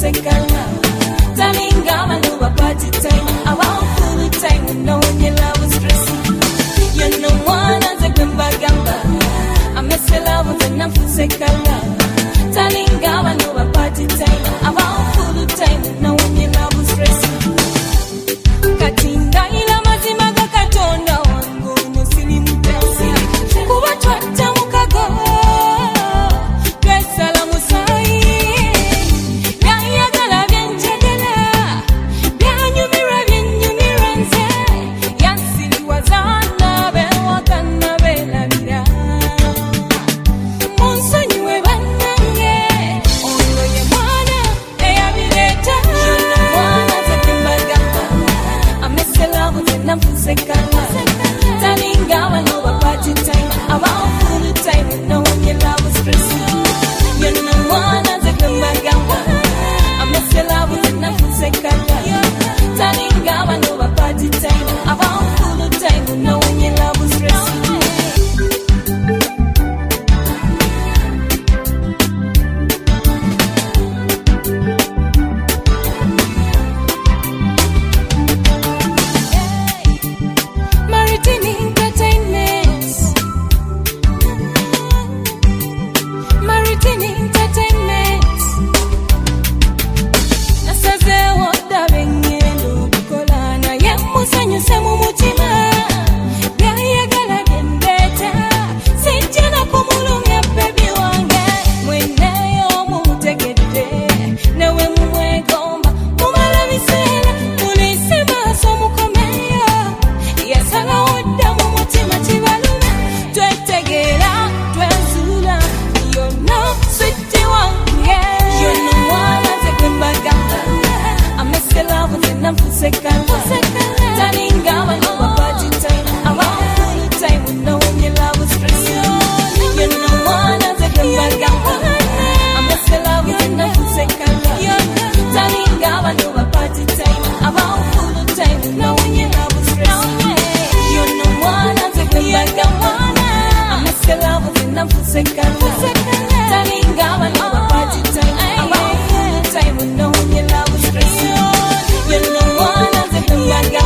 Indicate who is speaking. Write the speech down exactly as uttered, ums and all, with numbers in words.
Speaker 1: nafusekala. Darling, I'm a new party time. I want full time, no one you love is stressing. You know one as a gamba gamba. I miss a love with a nafusekala. Darling, I'm a new party time. I want full time, no one you love is stressing. Katinda ila mazima katonda wangu musili mpenzi. Kuwa twata mukago. Besala musai. Gaya gala vienchegela. Bianyumira vienyumira nze. Yansili wazana bewa kana bela mira. Monsonywe banange. Ono ye mwana eya bileta. Yuna mwana zekimba gamba. I miss a love with a nafusekala. Darling, I know a party time. I want full time, no one you love is stressing. You know one as a gamba gamba. I miss a love with a nafusekala. Darling, I know a party time. I want full time, no one you love is stressing. Maritini Entertainment. Maritini Entertainment. Nasaze woda bengendo bukola na ye musanyu semu mutima. Bya gala bembeta. Sijana kumulumya baby wange. Mwene yo mutegedde. Nawe mumwegomba. Mumala bisela. Mulisema so mukomeyo. Yasala woda mu mutima kibalume. Twetegera, twezula. You're not sweet wange. You're no one as a gamba gamba. I miss your love with a nafusekala. Darling, I'm a new party time. I want full time with no one you love is stressing. You're no one as a gamba gamba. I miss your love with a nafusekala. Darling, I'm a new party time. I want full time with no one you love is stressing. You're no one as a gamba gamba. I miss your love with a nafusekala. Darling, I'm a new party time. I want full time with no one you love is stressing. You're no one as a gamba gamba.